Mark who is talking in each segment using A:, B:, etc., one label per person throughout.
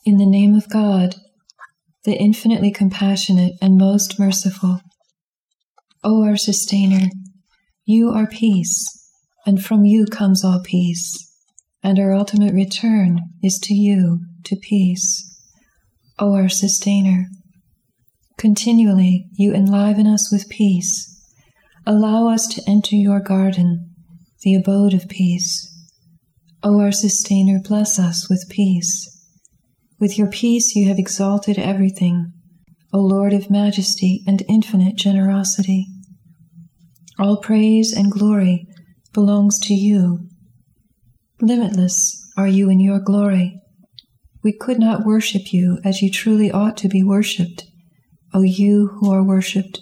A: In the name of God, the infinitely compassionate and most merciful. O our Sustainer, you are peace, and from you comes all peace, and our ultimate return is to you, to peace. O our Sustainer, continually you enliven us with peace. Allow us to enter your garden, the abode of peace. O our Sustainer, bless us with peace. With your peace you have exalted everything, O Lord of majesty and infinite generosity. All praise and glory belongs to you. Limitless are you in your glory. We could not worship you as you truly ought to be worshipped, O you who are worshipped.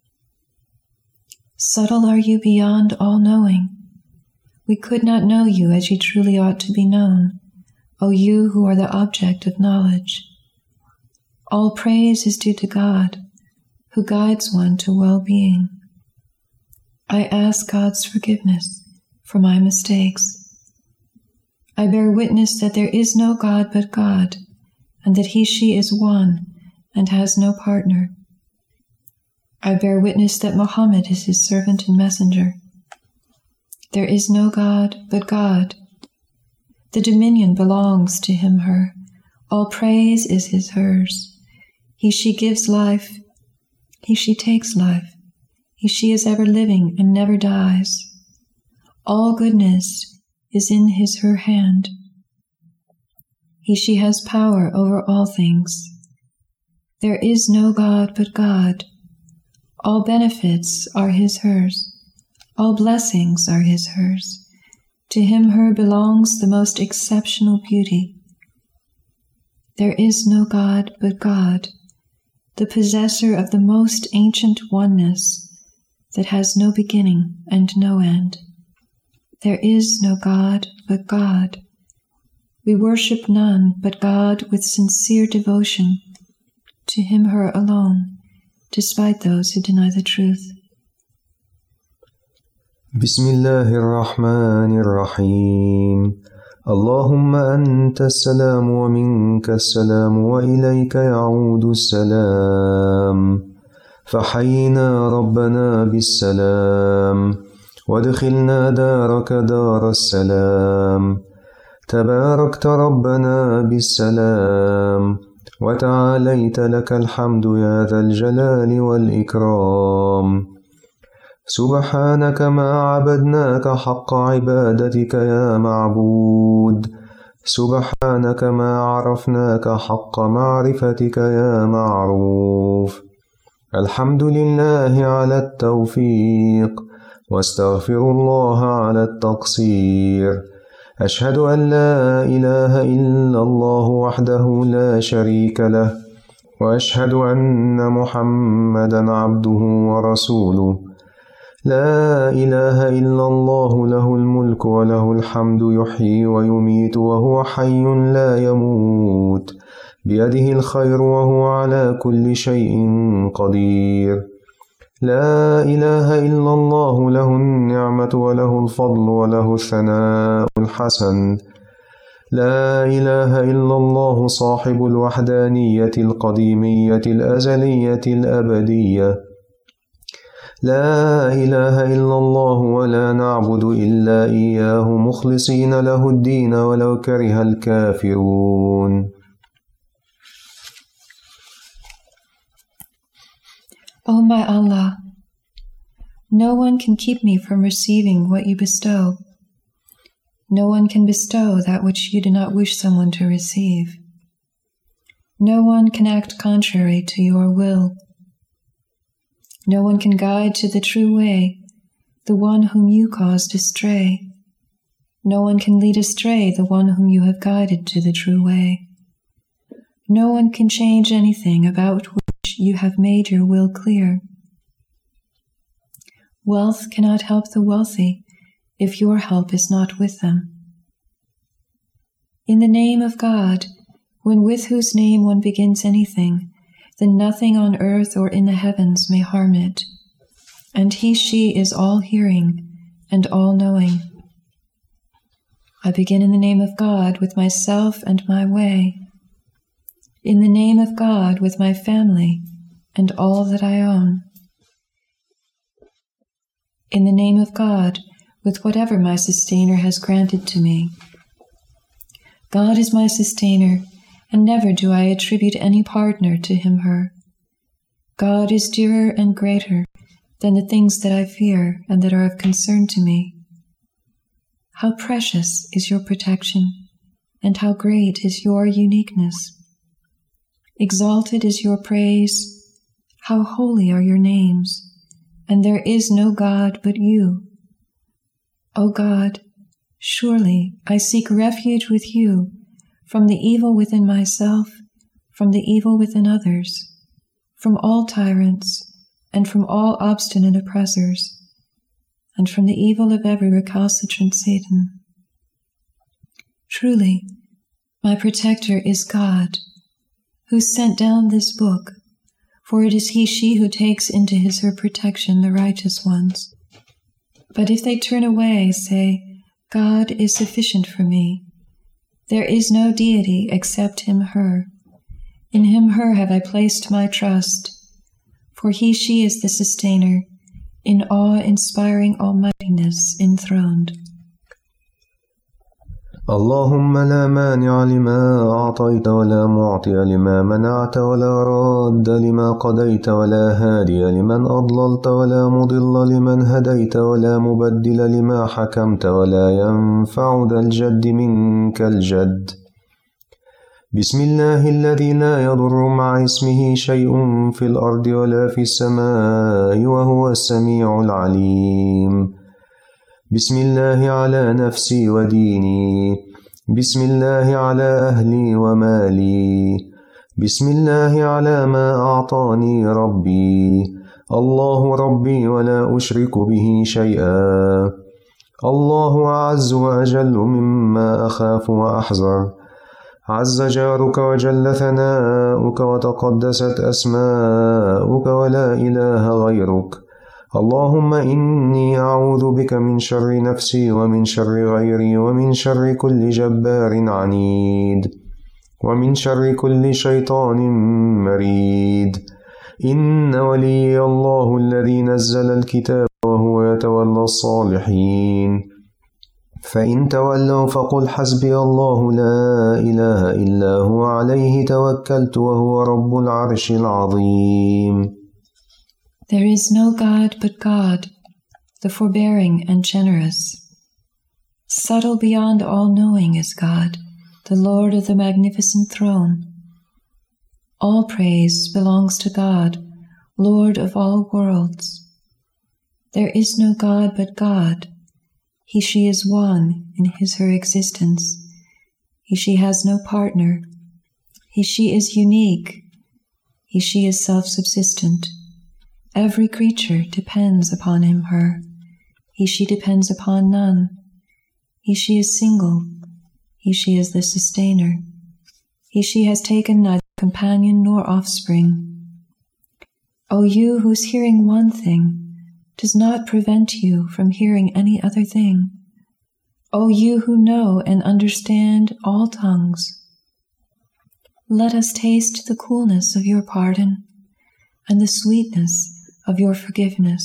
A: Subtle are you beyond all knowing. We could not know you as you truly ought to be known, O you who are the object of knowledge. All praise is due to God, who guides one to well-being. I ask God's forgiveness for my mistakes. I bear witness that there is no God but God, and that He/She is one and has no partner. I bear witness that Muhammad is His servant and messenger. There is no God but God. The dominion belongs to Him/Her. All praise is His/Hers. He/She gives life. He/She takes life. He/She is ever living and never dies. All goodness is in His/Her hand. He/She has power over all things. There is no God but God. All benefits are His/Hers. All blessings are His/Hers. To Him/Her belongs the most exceptional beauty. There is no God but God, the possessor of the most ancient oneness that has no beginning and no end. There is no God but God. We worship none but God with sincere devotion, to Him/Her alone, despite those who deny the truth.
B: بسم الله الرحمن الرحيم اللهم أنت السلام ومنك السلام وإليك يعود السلام فحينا ربنا بالسلام وادخلنا دارك دار السلام تباركت ربنا بالسلام وتعاليت لك الحمد يا ذا الجلال والإكرام سبحانك ما عبدناك حق عبادتك يا معبود سبحانك ما عرفناك حق معرفتك يا معروف الحمد لله على التوفيق واستغفر الله على التقصير أشهد أن لا إله إلا الله وحده لا شريك له وأشهد أن محمدا عبده ورسوله لا إله إلا الله له الملك وله الحمد يحيي ويميت وهو حي لا يموت بيده الخير وهو على كل شيء قدير لا إله إلا الله له النعمة وله الفضل وله الثناء الحسن لا إله إلا الله صاحب الوحدانية القديمية الأزلية الأبدية لا إله إلا الله ولا نعبد إلا إياه مخلصين له الدين ولو كره الكافرون.
A: O my Allah, no one can keep me from receiving what you bestow. No one can bestow that which you do not wish someone to receive. No one can act contrary to your will. No one can guide to the true way the one whom you caused to stray. No one can lead astray the one whom you have guided to the true way. No one can change anything about which you have made your will clear. Wealth cannot help the wealthy if your help is not with them. In the name of God, when with whose name one begins anything, then nothing on earth or in the heavens may harm it. And He/She is all-hearing and all-knowing. I begin in the name of God with myself and my way. in the name of God with my family and all that I own. In the name of God with whatever my sustainer has granted to me. God is my sustainer, and never do I attribute any partner to him, her. God is dearer and greater than the things that I fear and that are of concern to me. How precious is your protection, and how great is your uniqueness. Exalted is your praise, how holy are your names, and there is no God but you. O God, surely I seek refuge with you from the evil within myself, from the evil within others, from all tyrants, and from all obstinate oppressors, and from the evil of every recalcitrant Satan. Truly, my protector is God, who sent down this book, for it is she who takes into her protection the righteous ones. But if they turn away, say, God is sufficient for me. There is no deity except him, her. In him, her have I placed my trust, for she is the sustainer, in awe-inspiring almightiness enthroned.
B: اللهم لا مانع لما أعطيت ولا معطي لما منعت ولا راد لما قضيت ولا هادي لمن أضللت ولا مضل لمن هديت ولا مبدل لما حكمت ولا ينفع ذا الجد منك الجد. بسم الله الذي لا يضر مع اسمه شيء في الأرض ولا في السماء وهو السميع العليم. بسم الله على نفسي وديني. بسم الله على أهلي ومالي. بسم الله على ما أعطاني ربي. الله ربي ولا أشرك به شيئا. الله أعز وأجل مما أخاف وأحذر. عز جارك وجل ثناؤك وتقدست أسماؤك ولا إله غيرك. اللهم إني أعوذ بك من شر نفسي ومن شر غيري ومن شر كل جبار عنيد ومن شر كل شيطان مريد. إن ولي الله الذي نزل الكتاب وهو يتولى الصالحين. فإن تولوا فقل حسبي الله لا إله إلا هو عليه توكلت وهو رب العرش العظيم.
A: There is no God but God, the forbearing and generous. Subtle beyond all knowing is God, the Lord of the magnificent throne. All praise belongs to God, Lord of all worlds. There is no God but God. She is one in her existence. She has no partner. She is unique. She is self-subsistent. Every creature depends upon him, her. She depends upon none. She is single. She is the sustainer. She has taken neither companion nor offspring. O you whose hearing one thing does not prevent you from hearing any other thing. O you who know and understand all tongues. Let us taste the coolness of your pardon and the sweetness of your forgiveness.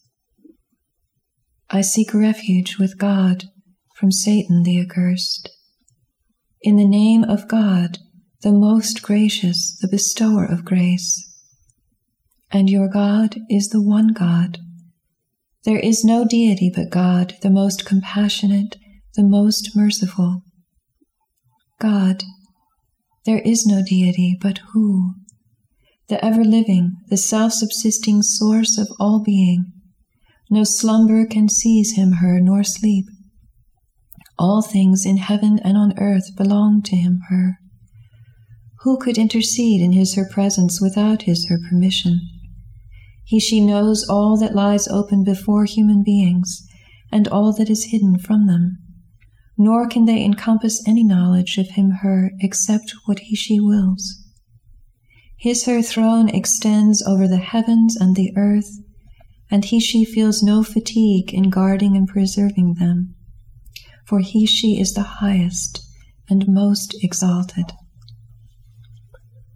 A: I seek refuge with God from Satan the accursed. In the name of God, the most gracious, the bestower of grace. And your God is the one God. There is no deity but God, the most compassionate, the most merciful. God, there is no deity but who? The ever-living, the self-subsisting source of all being. No slumber can seize him, her, nor sleep. All things in heaven and on earth belong to him, her. Who could intercede in her presence without her permission? She knows all that lies open before human beings, and all that is hidden from them. Nor can they encompass any knowledge of him, her, except what she wills. Her throne extends over the heavens and the earth, and she feels no fatigue in guarding and preserving them, for she is the highest and most exalted.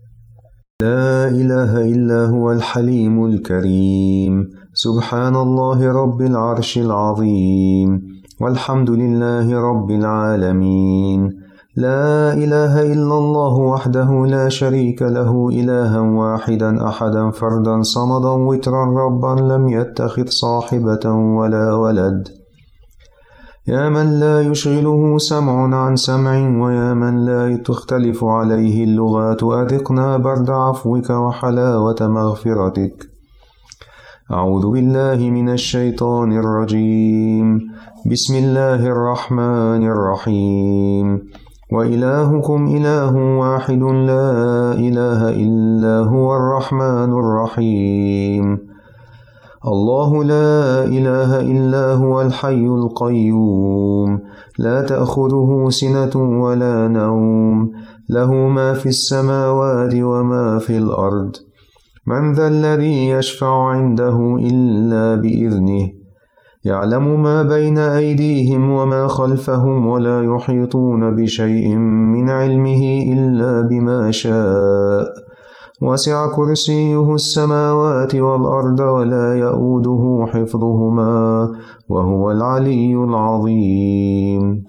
B: لا إله إلا هو الحليم الكريم. سبحان الله رب العرش العظيم، والحمد لله رب العالمين. لا إله إلا الله وحده لا شريك له، إلها واحدا أحدا فردا صمدا وترا ربا لم يتخذ صاحبة ولا ولد. يا من لا يشغله سمع عن سمع، ويا من لا تختلف عليه اللغات، أذقنا برد عفوك وحلاوة مغفرتك. أعوذ بالله من الشيطان الرجيم. بسم الله الرحمن الرحيم. وإلهكم إله واحد لا إله إلا هو الرحمن الرحيم. الله لا إله إلا هو الحي القيوم، لا تأخذه سنة ولا نوم، له ما في السماوات وما في الأرض. من ذا الذي يشفع عنده إلا بإذنه، يعلم ما بين أيديهم وما خلفهم، ولا يحيطون بشيء من علمه إلا بما شاء. وسع كرسيه السماوات والأرض، ولا يؤوده حفظهما، وهو العلي العظيم.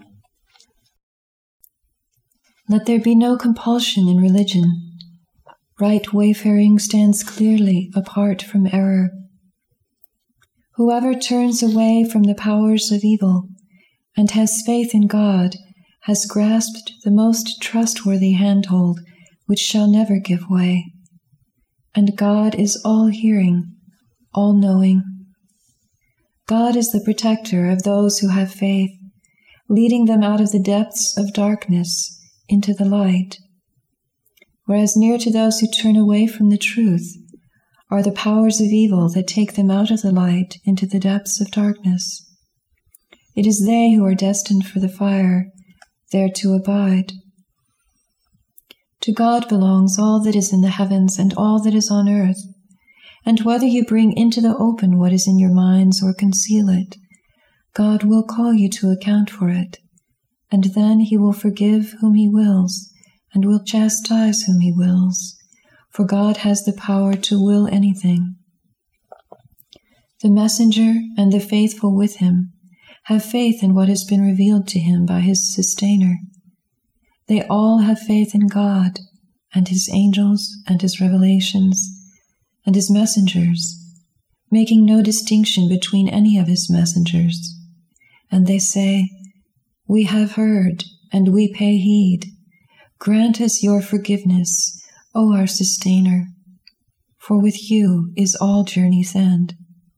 A: Let there be no compulsion in religion. Right wayfaring stands clearly apart from error. Whoever turns away from the powers of evil and has faith in God has grasped the most trustworthy handhold which shall never give way. And God is all-hearing, all-knowing. God is the protector of those who have faith, leading them out of the depths of darkness into the light. Whereas near to those who turn away from the truth are the powers of evil that take them out of the light into the depths of darkness. It is they who are destined for the fire, there to abide. To God belongs all that is in the heavens and all that is on earth, and whether you bring into the open what is in your minds or conceal it, God will call you to account for it, and then he will forgive whom he wills, and will chastise whom he wills, for God has the power to will anything. The messenger and the faithful with him have faith in what has been revealed to him by his sustainer. They all have faith in God and his angels and his revelations and his messengers, making no distinction between any of his messengers. And they say, "We have heard and we pay heed. Grant us your forgiveness, O our sustainer, for with you is all journey's end."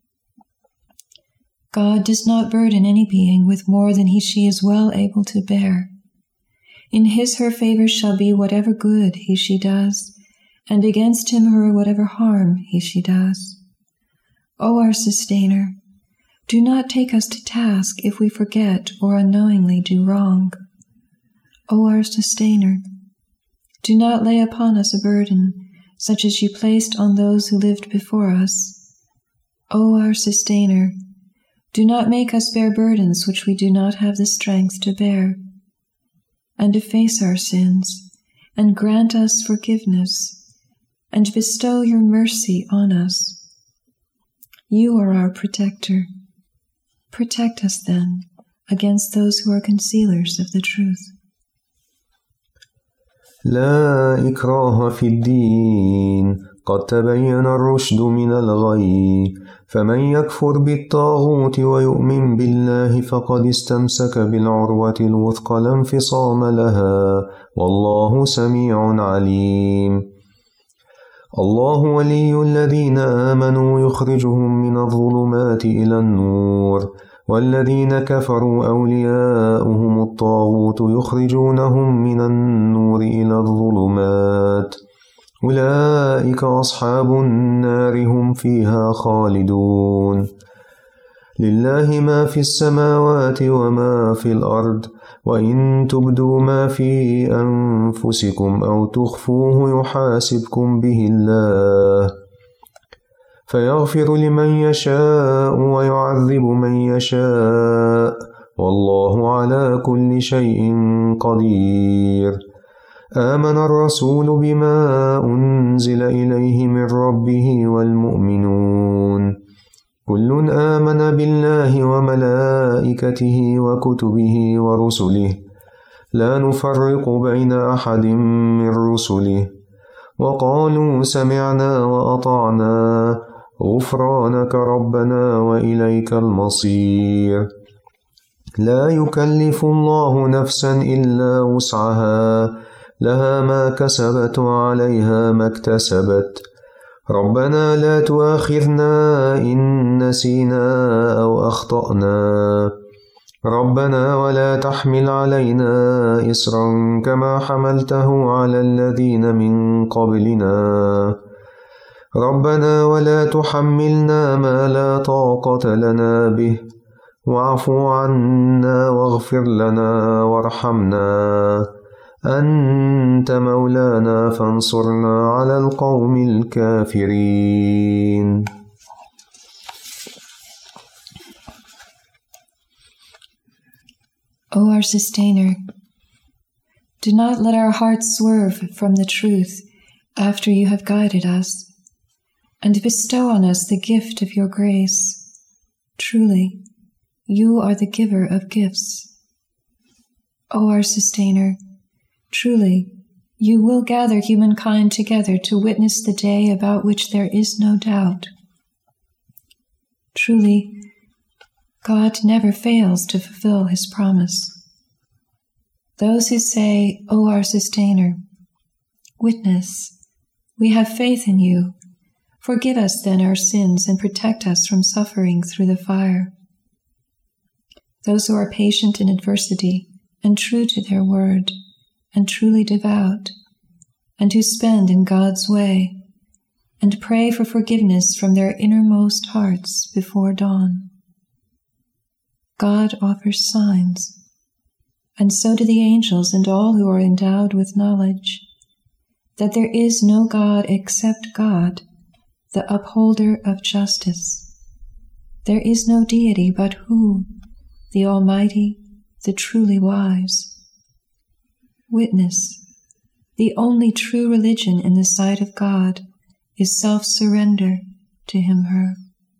A: God does not burden any being with more than she is well able to bear. In her favor shall be whatever good she does, and against her whatever harm she does. O our sustainer, do not take us to task if we forget or unknowingly do wrong. O our sustainer, do not lay upon us a burden such as you placed on those who lived before us. O our sustainer, do not make us bear burdens which we do not have the strength to bear. And efface our sins, and grant us forgiveness, and bestow your mercy on us. You are our protector. Protect us then against those who are concealers of the truth.
B: لا إكراه في الدين، قد تبين الرشد من الغي، فمن يكفر بالطاغوت ويؤمن بالله فقد استمسك بالعروة الوثقى لا انفصام لها، والله سميع عليم. الله ولي الذين آمنوا يخرجهم من الظلمات إلى النور، والذين كفروا أولياؤهم الطاغوت يخرجونهم من النور إلى الظلمات، أولئك أصحاب النار هم فيها خالدون. لله ما في السماوات وما في الأرض، وإن تبدوا ما في أنفسكم أو تخفوه يحاسبكم به الله، فيغفر لمن يشاء ويعذب من يشاء، والله على كل شيء قدير. آمن الرسول بما أنزل إليه من ربه والمؤمنون كل آمن بالله وملائكته وكتبه ورسله لا نفرق بين أحد من رسله وقالوا سمعنا وأطعنا غفرانك ربنا وإليك المصير لا يكلف الله نفسا إلا وسعها لها ما كسبت وعليها ما اكتسبت ربنا لا تؤاخذنا إن نسينا أو أخطأنا ربنا ولا تحمل علينا إصرا كما حملته على الذين من قبلنا ربنا ولا تحملنا ما لا طاقة لنا به واعف عنا واغفر لنا وارحمنا أنت مولانا فانصرنا على القوم الكافرين.
A: O our Sustainer, do not let our hearts swerve from the truth after you have guided us, and bestow on us the gift of your grace. Truly, you are the giver of gifts. O our Sustainer, truly, you will gather humankind together to witness the day about which there is no doubt. Truly, God never fails to fulfill his promise. Those who say, O our Sustainer, witness, we have faith in you. Forgive us then our sins and protect us from suffering through the fire. Those who are patient in adversity and true to their word and truly devout, and who spend in God's way and pray for forgiveness from their innermost hearts before dawn. God offers signs, and so do the angels and all who are endowed with knowledge, that there is no God except God, the upholder of justice. There is no deity but who, the Almighty, the truly wise. Witness, the only true religion in the sight of God is self-surrender to him/her.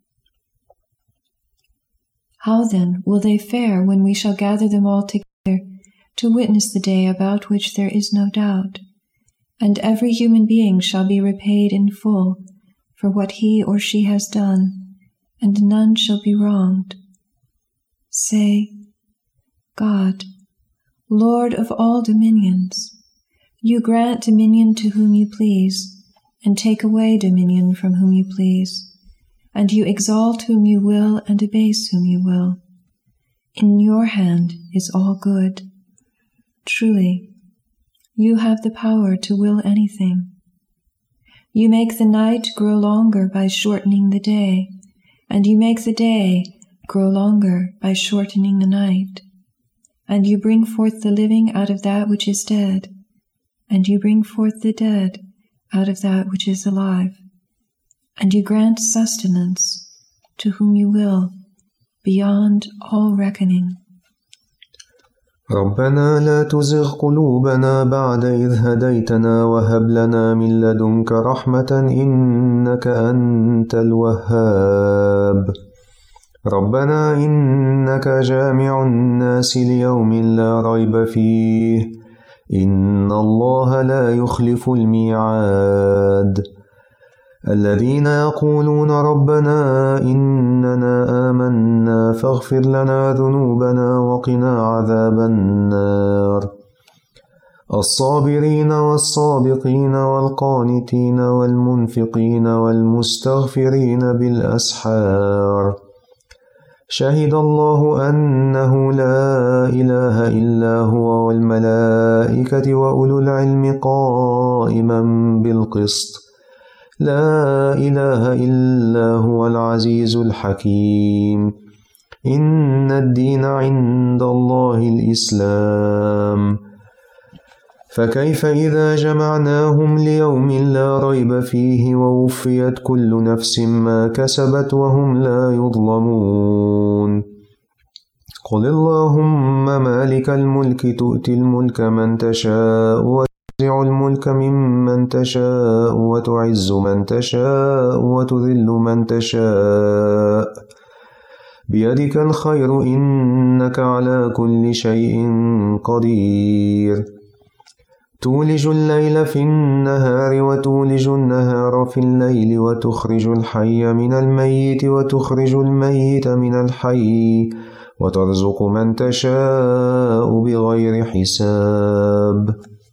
A: How then will they fare when we shall gather them all together to witness the day about which there is no doubt, and every human being shall be repaid in full for what he or she has done, and none shall be wronged? Say, God, Lord of all dominions, you grant dominion to whom you please, and take away dominion from whom you please, and you exalt whom you will and abase whom you will. In your hand is all good. Truly, you have the power to will anything. You make the night grow longer by shortening the day, and you make the day grow longer by shortening the night. And you bring forth the living out of that which is dead, and you bring forth the dead out of that which is alive. And you grant sustenance to whom you will, beyond all reckoning.
B: ربنا لا تزغ قلوبنا بعد إذ هديتنا وهب لنا من لدنك رحمة إنك أنت الوهاب. ربنا إنك جامع الناس ليوم لا ريب فيه إن الله لا يخلف الميعاد. الذين يقولون ربنا إننا آمنا فاغفر لنا ذنوبنا وقنا عذاب النار. الصابرين والصادقين والقانتين والمنفقين والمستغفرين بالأسحار. شهد الله أنه لا إله إلا هو والملائكة وأولو العلم قائما بالقسط. لا إله إلا هو العزيز الحكيم. إن الدين عند الله الإسلام. فكيف إذا جمعناهم ليوم لا ريب فيه ووفيت كل نفس ما كسبت وهم لا يظلمون. قل اللهم مالك الملك تؤتي الملك من تشاء تنزع الملك ممن تشاء وتعز من تشاء وتذل من تشاء بيدك الخير إنك على كل شيء قدير تولج الليل في النهار وتولج النهار في الليل وتخرج الحي من الميت وتخرج الميت من الحي وترزق من تشاء بغير حساب